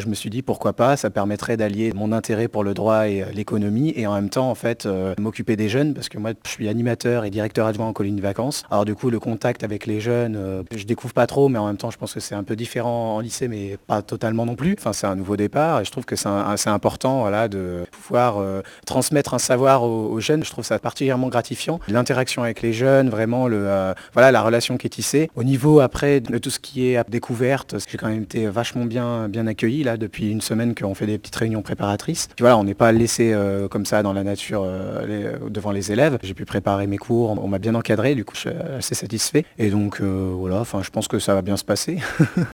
Je me suis dit pourquoi pas, ça permettrait d'allier mon intérêt pour le droit et l'économie et en même temps en fait m'occuper des jeunes parce que moi je suis animateur et directeur adjoint en colonie de vacances. Alors du coup le contact avec les jeunes, je découvre pas trop mais en même temps je pense que c'est un peu différent en lycée mais pas totalement non plus. Enfin c'est un nouveau départ et je trouve que c'est important voilà, de pouvoir transmettre un savoir aux jeunes. Je trouve ça particulièrement gratifiant. L'interaction avec les jeunes, vraiment voilà, la relation qui est tissée. Au niveau après de tout ce qui est découverte, j'ai quand même été vachement bien accueilli là depuis une semaine qu'on fait des petites réunions préparatrices. Puis voilà, on n'est pas laissé comme ça dans la nature devant les élèves. J'ai pu préparer mes cours, on m'a bien encadré, du coup je suis assez satisfait. Et donc voilà, enfin je pense que ça va bien se passer.